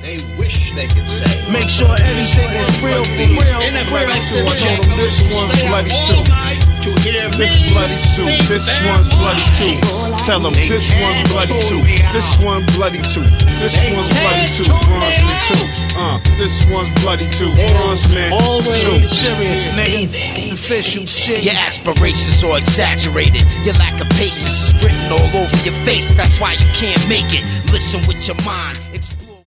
they wish they could say. Make sure everything is real for real. In a very I told them this one's bloody too. This bloody too. This one's bloody too. Tell them this one's bloody too. This one bloody too. This one's bloody too. Bronzeman too. This one's bloody too. Bronzeman too. Serious, nigga. Official shit. Your aspirations are exaggerated. Your lack of patience is written all over your face. That's why you can't make it. Listen with your mind.